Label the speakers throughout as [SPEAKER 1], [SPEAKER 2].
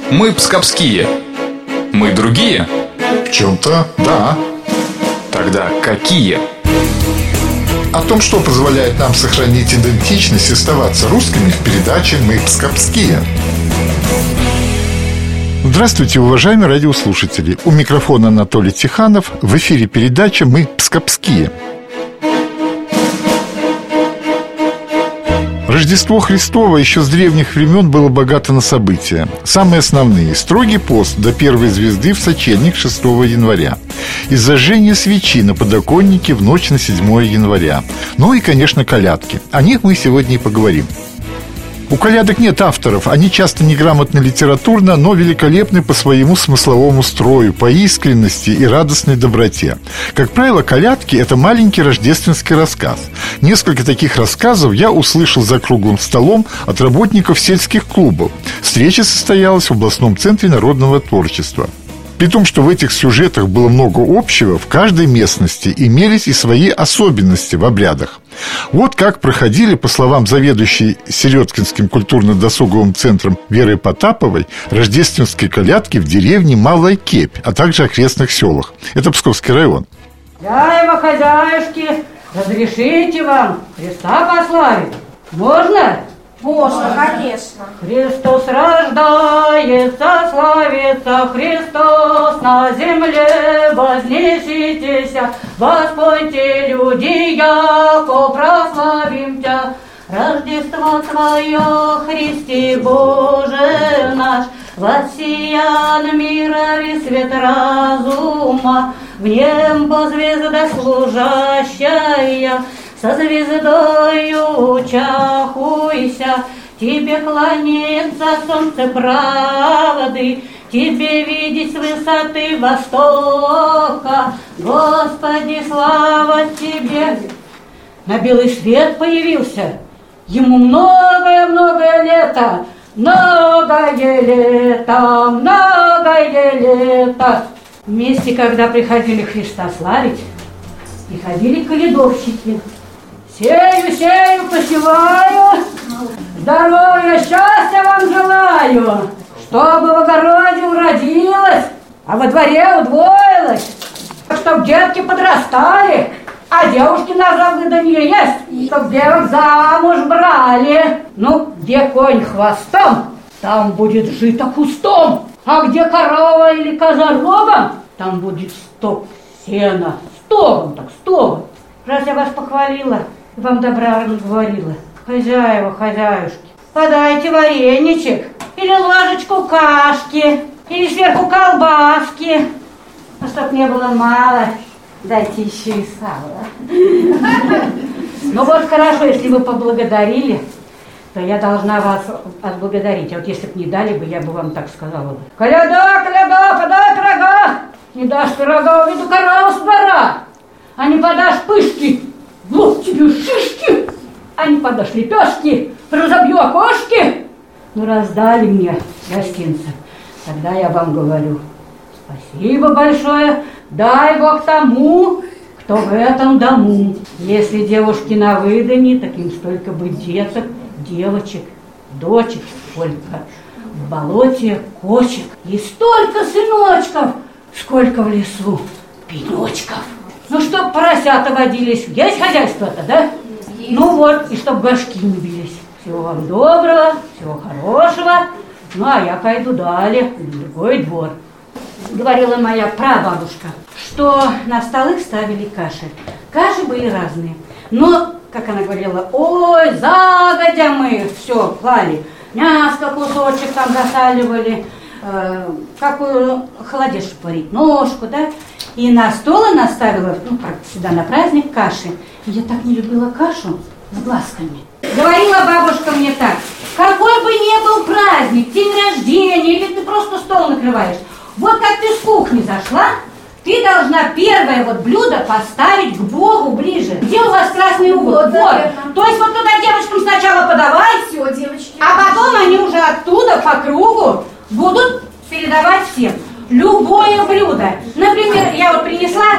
[SPEAKER 1] Мы пскапские. Мы другие?
[SPEAKER 2] В чем-то, да.
[SPEAKER 1] Тогда какие?
[SPEAKER 2] О том, что позволяет нам сохранить идентичность и оставаться русскими, в передаче «Мы пскапские». Здравствуйте, уважаемые радиослушатели. У микрофона Анатолий Тиханов. В эфире передача «Мы пскапские». Рождество Христово еще с древних времен было богато на события. Самые основные – строгий пост до первой звезды в сочельник 6 января и зажжение свечи на подоконнике в ночь на 7 января. Ну и, конечно, колядки. О них мы сегодня и поговорим. У колядок нет авторов, они часто неграмотны литературно, но великолепны по своему смысловому строю, по искренности и радостной доброте. Как правило, колядки – это маленький рождественский рассказ. Несколько таких рассказов я услышал за круглым столом от работников сельских клубов. Встреча состоялась в областном центре народного творчества. При том, что в этих сюжетах было много общего, в каждой местности имелись и свои особенности в обрядах. Вот как проходили, по словам заведующей Середкинским культурно-досуговым центром Веры Потаповой, рождественские колядки в деревне Малая Кепь, а также окрестных селах. Это Псковский район.
[SPEAKER 3] Хозяева, хозяюшки, разрешите вам Христа пославить? Можно?
[SPEAKER 4] Можно, конечно.
[SPEAKER 3] Христос рождается, славится Христос, на земле вознеситесь, воспойте, люди, яко прославим Тя. Рождество Твое, Христе Боже наш, воссиян мира и свет разума, в небо звезда служащая, со звездою чахуйся, тебе кланяется солнце правды, тебе видеть с высоты востока. Господи, слава тебе! На белый свет появился, ему многое-многое лето, многое лето. Вместе, когда приходили Христа славить, приходили колядовщики. Сею, посеваю, здоровья, счастья вам желаю, чтобы в огороде уродилось, а во дворе удвоилось, чтоб детки подрастали, а девушки на выданье есть, чтоб девок замуж брали. Ну, где конь хвостом, там будет жито кустом, а где корова или коза рогом, там будет сток сена. Стогом. Раз я вас похвалила, вам добра говорила, хозяева, хозяюшки, подайте вареничек, или ложечку кашки, или сверху колбаски. А чтоб не было мало, дайте еще и сало. Ну вот хорошо, если вы поблагодарили, то я должна вас отблагодарить. А вот если бы не дали бы, я бы вам так сказала. Коляда, подай пирога. Не дашь пирога, уведу корову с двора. А не подашь пышки, в лоб тебе шишки. А не подашь лепешки, разобью окошки. Ну, раздали мне гостинцы, тогда я вам говорю: спасибо большое, дай Бог тому, кто в этом дому. Если девушки на выданье, так им столько бы деток, девочек, дочек, сколько в болоте кочек. И столько сыночков, сколько в лесу пенечков. Ну, чтоб поросята водились, есть хозяйство-то, да? Есть. Ну вот, и чтоб горшки не бились. Всего вам доброго, всего хорошего. Ну, а я пойду далее, в другой двор. Говорила моя прабабушка, что на столы ставили каши. Каши были разные. Но, как она говорила, ой, загодя мы все клали. Мяско кусочек там засаливали, какую холодец варить, ножку, да? И на стол она ставила, ну, как всегда, на праздник каши. И я так не любила кашу с глазками. Говорила бабушка мне так: какой бы ни был праздник, день рождения, или ты просто стол накрываешь, вот как ты с кухни зашла, ты должна первое вот блюдо поставить к Богу ближе. Где у вас красный угол? Вот. То есть вот туда девочкам сначала подавай,
[SPEAKER 4] все, девочки,
[SPEAKER 3] а потом они уже оттуда по кругу будут передавать всем. Любое блюдо. Например, я вот принесла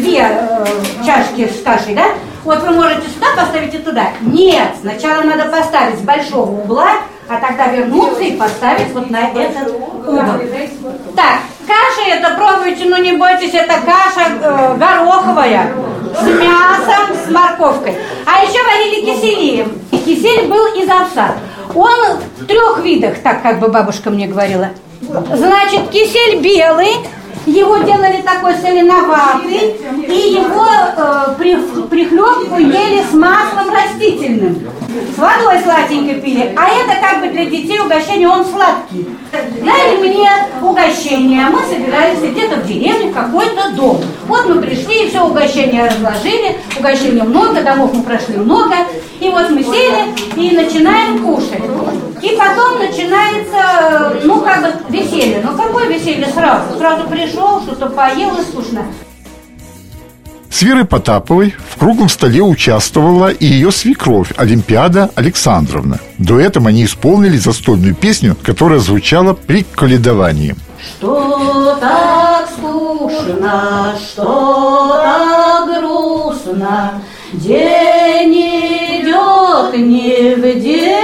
[SPEAKER 3] 2 чашки с кашей, да? Вот вы можете сюда поставить и туда. Нет, сначала надо поставить с большого угла, а тогда вернуться и поставить вот на этот кубок. Так, каша это, пробуйте, но не бойтесь, это каша гороховая с мясом, с морковкой. А еще варили кисели. Кисель был из овса. Он в 3 видах, так как бы бабушка мне говорила. Значит, кисель белый, его делали такой соленоватый, и его прихлебку ели с маслом растительным. С водой сладенько пили, а это как бы для детей угощение, он сладкий. Дали мне угощение, мы собирались где-то в деревне, в какой-то дом. Вот мы пришли, и все угощение разложили, угощения много, домов мы прошли много, и вот мы сели и начинаем кушать. И потом начинается, ну как бы веселье. Ну какое веселье сразу? Сразу пришел, что-то поел и скучно.
[SPEAKER 2] С Верой Потаповой в круглом столе участвовала и ее свекровь Олимпиада Александровна. Дуэтом они исполнили застольную песню, которая звучала при коледовании.
[SPEAKER 3] Что так скучно, что так грустно, день идет не в день.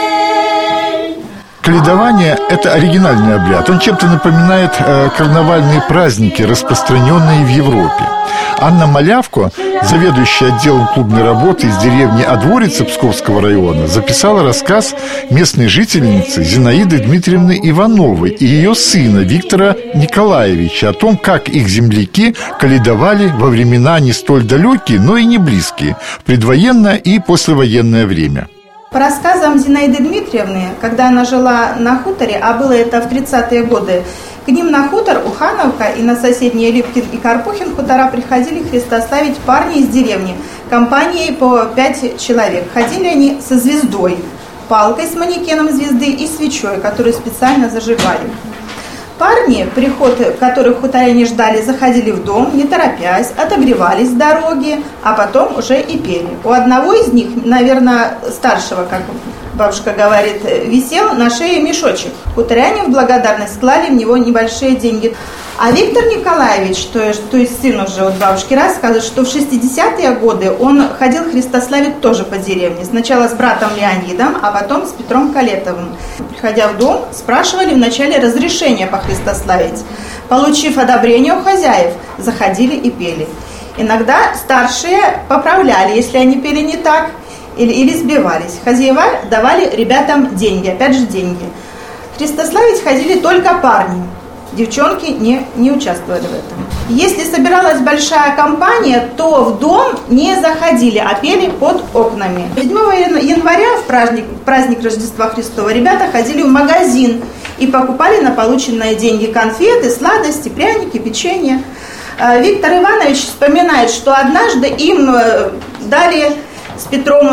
[SPEAKER 2] Коледование – это оригинальный обряд. Он чем-то напоминает карнавальные праздники, распространенные в Европе. Анна Малявко, заведующая отделом клубной работы из деревни Одворицы Псковского района, записала рассказ местной жительницы Зинаиды Дмитриевны Ивановой и ее сына Виктора Николаевича о том, как их земляки коледовали во времена не столь далекие, но и не близкие, в предвоенное и послевоенное время.
[SPEAKER 5] По рассказам Зинаиды Дмитриевны, когда она жила на хуторе, а было это в 30-е годы, к ним на хутор Ухановка и на соседние Липкин и Карпухин хутора приходили христославить парни из деревни, компанией по 5 человек. Ходили они со звездой, палкой с манекеном звезды и свечой, которую специально зажигали. Парни, приход которых хуторяне ждали, заходили в дом, не торопясь, отогревались с дороги, а потом уже и пели. У одного из них, наверное, старшего, как бабушка говорит, висел на шее мешочек. Хуторяне в благодарность клали в него небольшие деньги. А Виктор Николаевич, то есть сын уже от бабушки, рассказывает, что в 60-е годы он ходил христославить тоже по деревне. Сначала с братом Леонидом, а потом с Петром Калетовым. Приходя в дом, спрашивали вначале разрешения похристославить. Получив одобрение у хозяев, заходили и пели. Иногда старшие поправляли, если они пели не так, или сбивались. Хозяева давали ребятам деньги, опять же деньги. Христославить ходили только парни. Девчонки не участвовали в этом. Если собиралась большая компания, то в дом не заходили, а пели под окнами. 7 января, в праздник Рождества Христова, ребята ходили в магазин и покупали на полученные деньги конфеты, сладости, пряники, печенье. Виктор Иванович вспоминает, что однажды им дали с Петром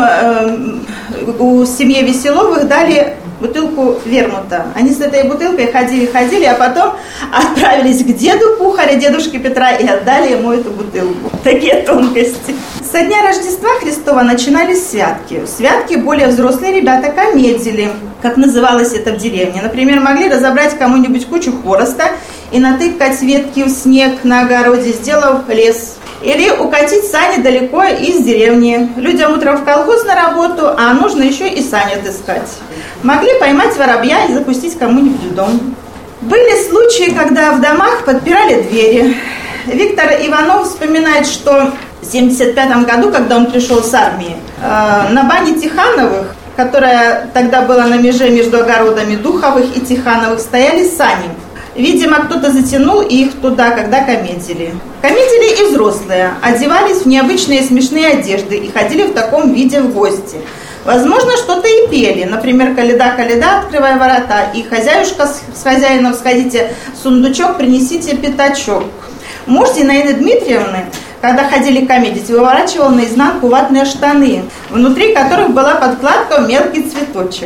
[SPEAKER 5] у семьи Веселовых дали бутылку вермута. Они с этой бутылкой ходили, а потом отправились к деду Пухаря, дедушке Петра, и отдали ему эту бутылку. Такие тонкости. Со дня Рождества Христова начинались святки. В святки более взрослые ребята комедили, как называлось это в деревне. Например, могли разобрать кому-нибудь кучу хвороста и натыкать ветки в снег на огороде, сделав лес. Или укатить сани далеко из деревни. Людям утром в колхоз на работу, а нужно еще и сани отыскать. Могли поймать воробья и запустить кому-нибудь в дом. Были случаи, когда в домах подпирали двери. Виктор Иванов вспоминает, что в 1975 году, когда он пришел с армии, на бане Тихановых, которая тогда была на меже между огородами Духовых и Тихановых, стояли сани. Видимо, кто-то затянул их туда, когда комедили. Комедили и взрослые, одевались в необычные смешные одежды и ходили в таком виде в гости. Возможно, что-то и пели. Например, «Коляда, коляда, открывай ворота», и «Хозяюшка с хозяином, сходите в сундучок, принесите пятачок». Муж Зинаиды Дмитриевны, когда ходили комедить, выворачивал наизнанку ватные штаны, внутри которых была подкладка в мелкий цветочек.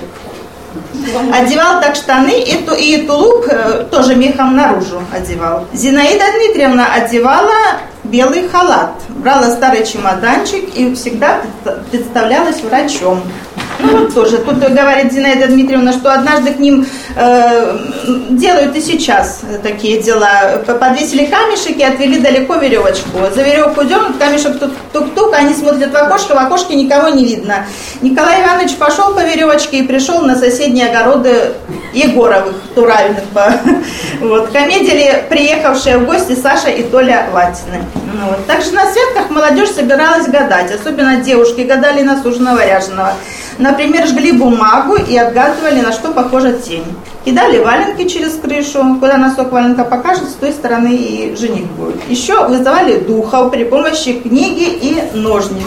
[SPEAKER 5] Одевал так штаны и тулуп тоже мехом наружу одевал. Зинаида Дмитриевна одевала белый халат, брала старый чемоданчик и всегда представлялась врачом. Ну вот тоже, тут говорит Зинаида Дмитриевна, что однажды к ним делают и сейчас такие дела. Подвесили камешек и отвели далеко веревочку. За веревку дернут, камешек тук-тук, они смотрят в окошке никого не видно. Николай Иванович пошел по веревочке и пришел на соседние огороды Егоровых, Туравиных. Вот. Комедили приехавшие в гости Саша и Толя Латины. Вот. Также на святках молодежь собиралась гадать. Особенно девушки гадали на суженого ряженого. Например, жгли бумагу и отгадывали, на что похожа тень. Кидали валенки через крышу. Куда носок валенка покажет, с той стороны и жених будет. Еще вызывали духов при помощи книги и ножниц.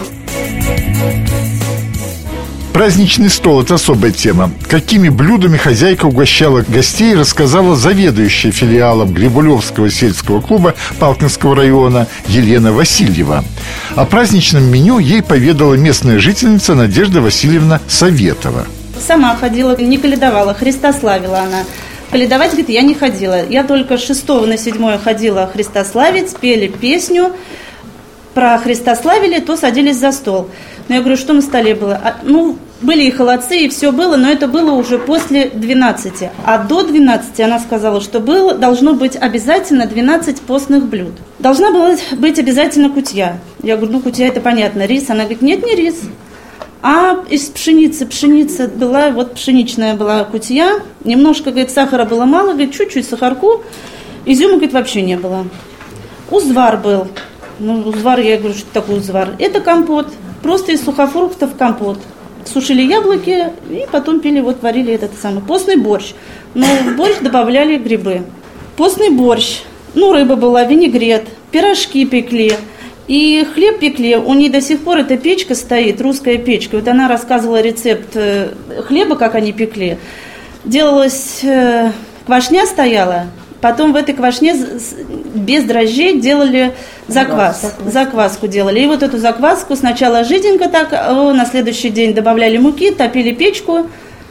[SPEAKER 2] Праздничный стол – это особая тема. Какими блюдами хозяйка угощала гостей, рассказала заведующая филиалом Грибулевского сельского клуба Палкинского района Елена Васильева. О праздничном меню ей поведала местная жительница Надежда Васильевна Советова.
[SPEAKER 6] Сама ходила, не каледовала, Христа славила она. Каледовать, говорит, я не ходила. Я только с 6 на 7 ходила Христа славить, пели песню. Про Христа славили, то садились за стол. Но я говорю, что на столе было? Были и холодцы, и все было, но это было уже после 12. А до 12 она сказала, что должно быть обязательно 12 постных блюд. Должна была быть обязательно кутья. Я говорю, кутья это понятно, рис. Она говорит, нет, не рис. А из пшеница была, пшеничная была кутья. Немножко, говорит, сахара было мало, говорит, чуть-чуть сахарку. Изюма, говорит, вообще не было. Узвар был. Узвар, я говорю, что такое узвар? Это компот. Просто из сухофруктов компот. Сушили яблоки и потом варили этот самый постный борщ. Но в борщ добавляли грибы. Постный борщ. Рыба была, винегрет, пирожки пекли. И хлеб пекли. У нее до сих пор эта печка стоит, русская печка. Вот она рассказывала рецепт хлеба, как они пекли. Делалась, квашня стояла. Потом в этой квашне без дрожжей делали закваску делали. И вот эту закваску сначала жиденько так, на следующий день добавляли муки, топили печку,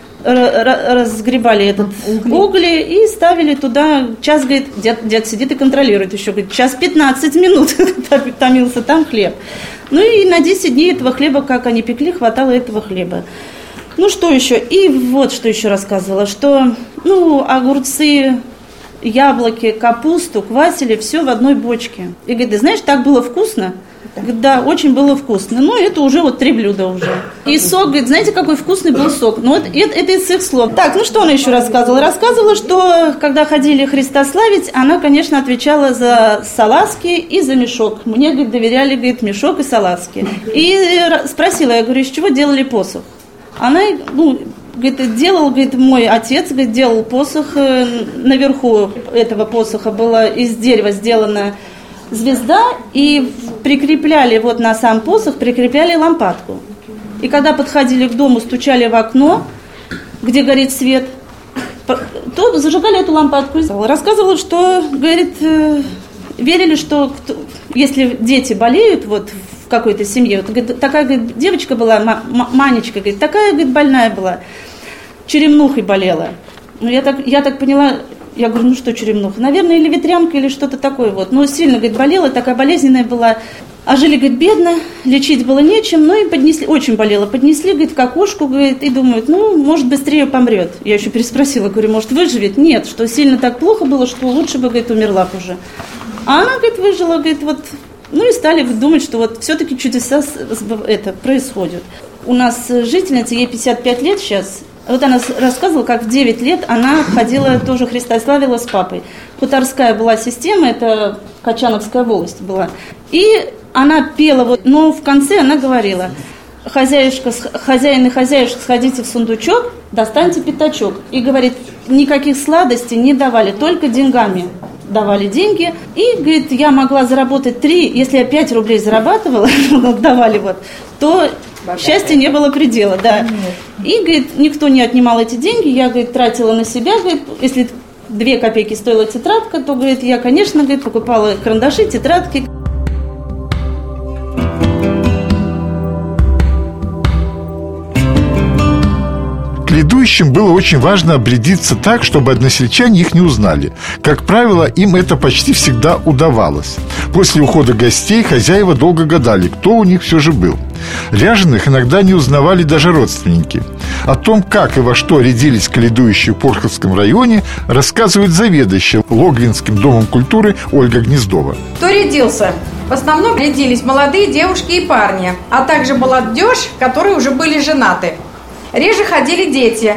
[SPEAKER 6] разгребали угли и ставили туда. Час, говорит, дед сидит и контролирует еще, говорит, час 15 минут томился там хлеб. И на 10 дней этого хлеба, как они пекли, хватало этого хлеба. Что еще? И вот что еще рассказывала, что, огурцы, яблоки, капусту квасили все в одной бочке. И говорит, ты знаешь, так было вкусно? Говорит, да, очень было вкусно. Это уже 3 блюда уже. И сок, говорит, знаете, какой вкусный был сок? Это из их слов. Так, что она еще рассказывала? Рассказывала, что когда ходили Христа славить, она, конечно, отвечала за салазки и за мешок. Мне, говорит, доверяли, говорит, мешок и салазки. И спросила, я говорю, из чего делали посох? Она, говорит, делал, говорит, мой отец, говорит, делал посох. Наверху этого посоха была из дерева сделана звезда, и прикрепляли на сам посох, прикрепляли лампадку. И когда подходили к дому, стучали в окно, где горит свет, то зажигали эту лампадку. Рассказывала, что, говорит, верили, что если дети болеют в какой-то семье, говорит, такая, говорит, девочка была, Манечка, говорит, такая, говорит, больная была, черемнухой болела. Я так поняла, я говорю, что черемнуха? Наверное, или ветрянка, или что-то такое. Сильно, говорит, болела, такая болезненная была. А жили, говорит, бедно, лечить было нечем, и поднесли, очень болела. Поднесли, говорит, к окошку, говорит, и думают, может, быстрее помрет. Я еще переспросила, говорю, может, выживет? Нет, что сильно так плохо было, что лучше бы, говорит, умерла уже. А она, говорит, выжила, говорит, и стали думать, что все-таки чудеса происходят. У нас жительница, ей 55 лет сейчас. Она рассказывала, как в 9 лет она ходила, тоже Христа славила с папой. Хуторская была система, это Качановская волость была. И она пела, но в конце она говорила, хозяин и хозяюшка, сходите в сундучок, достаньте пятачок. И говорит, никаких сладостей не давали, только деньгами давали деньги. И, говорит, я могла заработать 3, если я 5 рублей зарабатывала, давали то счастья не было предела, да. И, говорит, никто не отнимал эти деньги, я, говорит, тратила на себя, говорит, если 2 копейки стоила тетрадка, то, говорит, я, конечно, говорит, покупала карандаши, тетрадки.
[SPEAKER 2] Ведущим было очень важно обрядиться так, чтобы односельчане их не узнали. Как правило, им это почти всегда удавалось. После ухода гостей хозяева долго гадали, кто у них все же был. Ряженых иногда не узнавали даже родственники. О том, как и во что рядились каледующие в Порховском районе, рассказывает заведующая Логвинским домом культуры Ольга Гнездова.
[SPEAKER 4] Кто рядился? В основном рядились молодые девушки и парни, а также молодежь, которые уже были женаты. Реже ходили дети.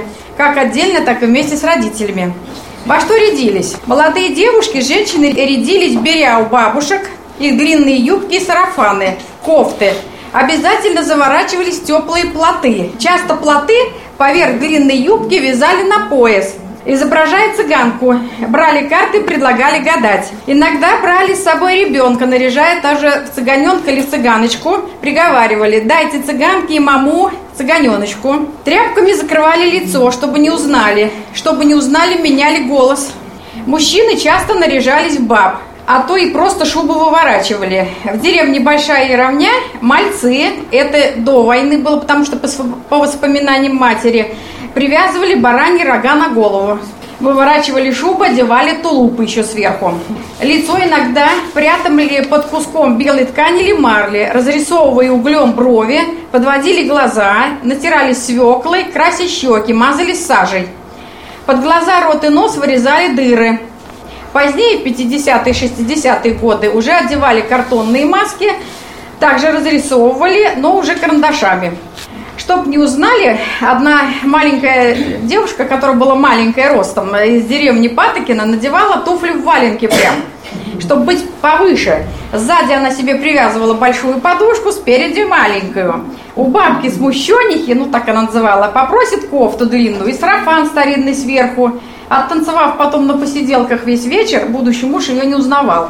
[SPEAKER 4] как отдельно, так и вместе с родителями. Во что рядились? Молодые девушки, женщины рядились, беря у бабушек их длинные юбки и сарафаны, кофты. Обязательно заворачивались в теплые платы. Часто платы поверх длинной юбки вязали на пояс, изображая цыганку. Брали карты, предлагали гадать. Иногда брали с собой ребенка, наряжая тоже в цыганенка или цыганочку. Приговаривали: дайте цыганке и маму цыганеночку. Тряпками закрывали лицо, чтобы не узнали. Чтобы не узнали, меняли голос. Мужчины часто наряжались в баб, а то и просто шубу выворачивали. В деревне Большая Яровня мальцы, это до войны было, потому что по воспоминаниям матери, привязывали бараньи рога на голову. Выворачивали шубу, одевали тулуп еще сверху. Лицо иногда прятали под куском белой ткани или марли, разрисовывая углем брови, подводили глаза, натирали свеклой, красили щеки, мазали сажей. Под глаза, рот и нос вырезали дыры. Позднее, в 50-е и 60-е годы, уже одевали картонные маски, также разрисовывали, но уже карандашами. Чтоб не узнали, одна маленькая девушка, которая была маленькая ростом, из деревни Патокино, надевала туфли в валенки прям, чтобы быть повыше. Сзади она себе привязывала большую подушку, спереди маленькую. У бабки смущенихи, ну так она называла, попросит кофту длинную и сарафан старинный сверху. Оттанцевав потом на посиделках весь вечер, будущий муж ее не узнавал.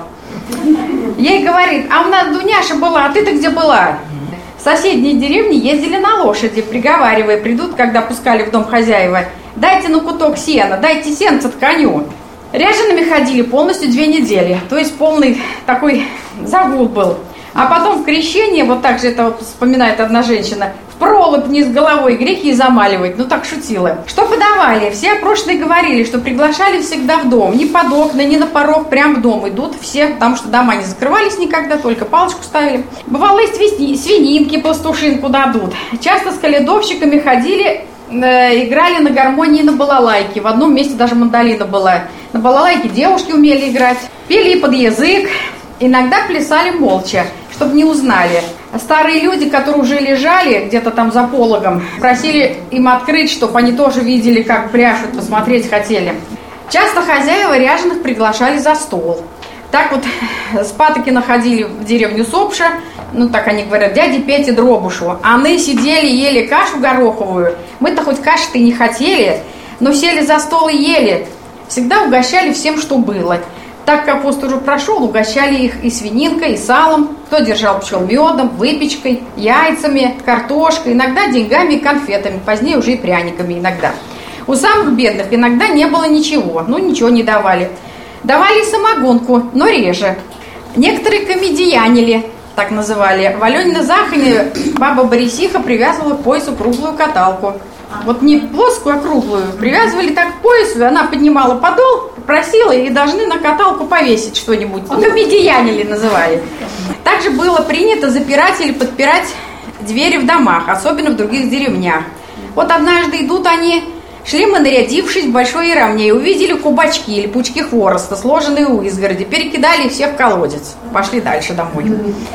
[SPEAKER 4] Ей говорит: а у нас Дуняша была, а ты-то где была? В соседней деревне ездили на лошади, приговаривая, придут, когда пускали в дом хозяева: дайте на куток сена, дайте сенца коню. Ряжеными ходили полностью 2 недели, то есть полный такой загул был. А потом в крещение, вот так же это вот вспоминает одна женщина, в пролоб вниз головой грехи замаливать, ну так шутила. Что подавали? Все опрошенные говорили, что приглашали всегда в дом, ни под окна, ни на порог, прям в дом идут все, потому что дома не закрывались никогда, только палочку ставили. Бывало и свининки, пастушинку дадут. Часто с колядовщиками ходили, играли на гармонии и на балалайке. В одном месте даже мандолина была. На балалайке девушки умели играть, пели под язык, иногда плясали молча, чтобы не узнали. Старые люди, которые уже лежали где-то там за пологом, просили им открыть, чтобы они тоже видели, как пляшут, посмотреть хотели. Часто хозяева ряженых приглашали за стол. Так вот с Патокино ходили в деревню Сопша, ну так они говорят, дяде Пете Дробушу. Они сидели, ели кашу гороховую. Мы-то хоть каши-то и не хотели, но сели за стол и ели. Всегда угощали всем, что было. Так как пост уже прошел, угощали их и свининкой, и салом. Кто держал пчел медом, выпечкой, яйцами, картошкой, иногда деньгами и конфетами, позднее уже и пряниками иногда. У самых бедных иногда не было ничего, ну ничего не давали. Давали самогонку, но реже. Некоторые комедиянили, так называли. В Аленина Захаре баба Борисиха привязывала к поясу круглую каталку. Вот не плоскую, а круглую. Привязывали так к поясу, и она поднимала подол, просила, и должны на каталку повесить что-нибудь. Комедиянили называли. Также было принято запирать или подпирать двери в домах, особенно в других деревнях. Вот однажды идут они, шли мы, нарядившись в Большой Яровне, и увидели кубачки или пучки хвороста, сложенные у изгороди, перекидали их все в колодец. Пошли дальше домой.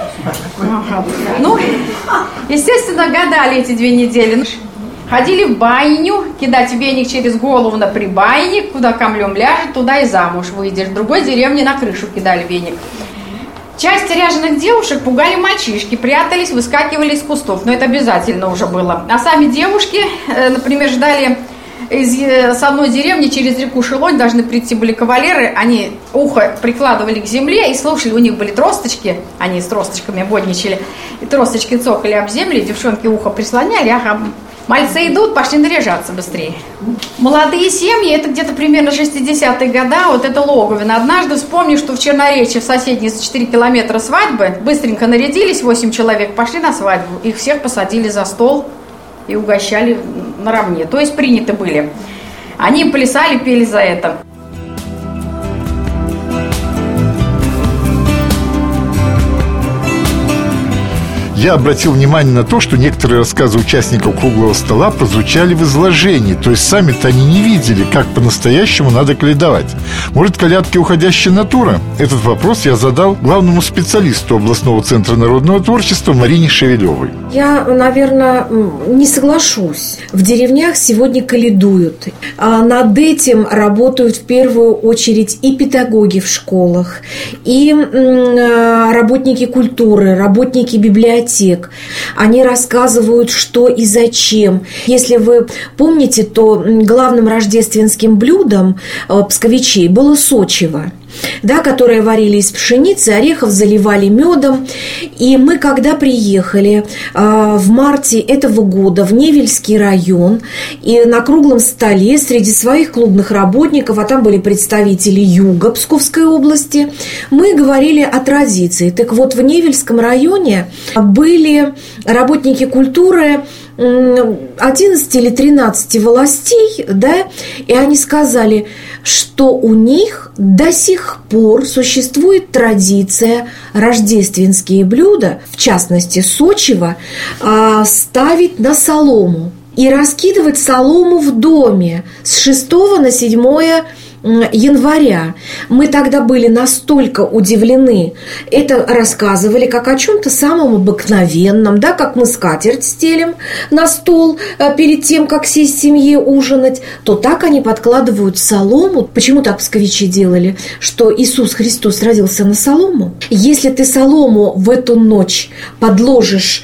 [SPEAKER 4] Ну, естественно, гадали эти 2 недели. Ходили в баню, кидать веник через голову на прибайник, куда камлем ляжет, туда и замуж выйдешь. В другой деревне на крышу кидали веник. Часть ряженых девушек пугали мальчишки, прятались, выскакивали из кустов, но это обязательно уже было. А сами девушки, например, ждали с одной деревни через реку Шелонь, должны прийти были кавалеры, они ухо прикладывали к земле и слушали, у них были тросточки, они с тросточками водничали, и тросточки цокали об землю, девчонки ухо прислоняли, ага. Мальцы идут, пошли наряжаться быстрее. Молодые семьи, это где-то примерно 60-е годы, вот это Логовино. Однажды вспомню, что в Черноречье, в соседней за 4 километра свадьбы, быстренько нарядились, 8 человек, пошли на свадьбу. Их всех посадили за стол и угощали наравне. То есть приняты были. Они плясали, пели за это.
[SPEAKER 2] Я обратил внимание на то, что некоторые рассказы участников круглого стола прозвучали в изложении. То есть сами-то они не видели, как по-настоящему надо колядовать. Может, колядки уходящая натура? Этот вопрос я задал главному специалисту областного центра народного творчества Марине Шевелевой.
[SPEAKER 7] Я, наверное, не соглашусь. В деревнях сегодня колядуют. Над этим работают в первую очередь и педагоги в школах, и работники культуры, работники библиотек. Они рассказывают, что и зачем. Если вы помните, то главным рождественским блюдом псковичей было сочево, да, которые варили из пшеницы, орехов, заливали медом. И мы, когда приехали в марте этого года в Невельский район, и на круглом столе среди своих клубных работников, а там были представители юга Псковской области, мы говорили о традиции. Так вот, в Невельском районе были работники культуры 11 или 13 властей, да, и они сказали, что у них до сих пор существует традиция рождественские блюда, в частности сочево, ставить на солому и раскидывать солому в доме с 6 на 7 января. Мы тогда были настолько удивлены. Это рассказывали как о чем-то самом обыкновенном, да, как мы скатерть стелим на стол перед тем, как сесть в семье ужинать, то так они подкладывают солому. Почему так псковичи делали? Что Иисус Христос родился на солому. Если ты солому в эту ночь подложишь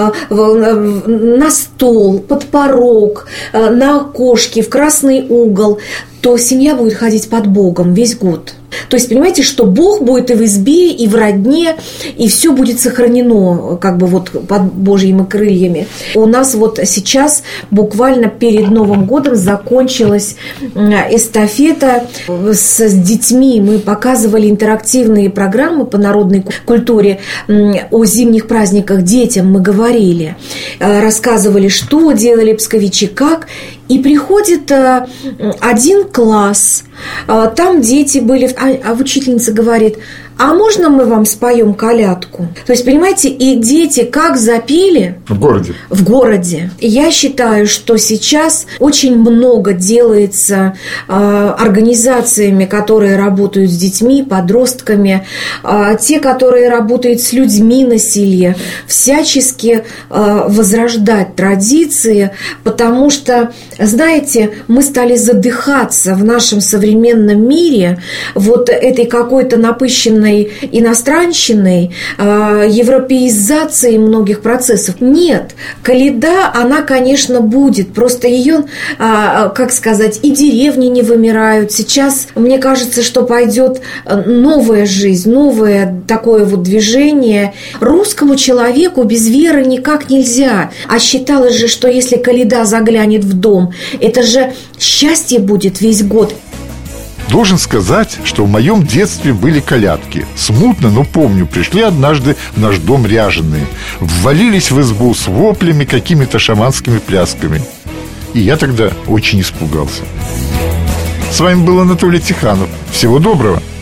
[SPEAKER 7] на стол, под порог, на окошке, в красный угол, то семья будет ходить под Богом весь год. То есть, понимаете, что Бог будет и в избе, и в родне, и все будет сохранено как бы вот под Божьими крыльями. У нас вот сейчас буквально перед Новым годом закончилась эстафета с детьми. Мы показывали интерактивные программы по народной культуре о зимних праздниках детям. Мы говорили, рассказывали, что делали псковичи, как. И приходит один класс, там дети были, а учительница говорит: а можно мы вам споем колядку? То есть, понимаете, и дети как запели
[SPEAKER 2] в городе.
[SPEAKER 7] В городе. Я считаю, что сейчас очень много делается организациями, которые работают с детьми, подростками, те, которые работают с людьми на селе, всячески возрождать традиции, потому что, знаете, мы стали задыхаться в нашем современном мире вот этой какой-то напыщенной иностранщиной, европеизацией многих процессов. Нет, коляда, она, конечно, будет, просто ее, как сказать, и деревни не вымирают. Сейчас, мне кажется, что пойдет новая жизнь, новое такое вот движение. Русскому человеку без веры никак нельзя. А считалось же, что если коляда заглянет в дом, это же счастье будет весь год.
[SPEAKER 2] Должен сказать, что в моем детстве были колядки. Смутно, но помню, пришли однажды в наш дом ряженые, ввалились в избу с воплями, какими-то шаманскими плясками. И я тогда очень испугался. С вами был Анатолий Тиханов. Всего доброго.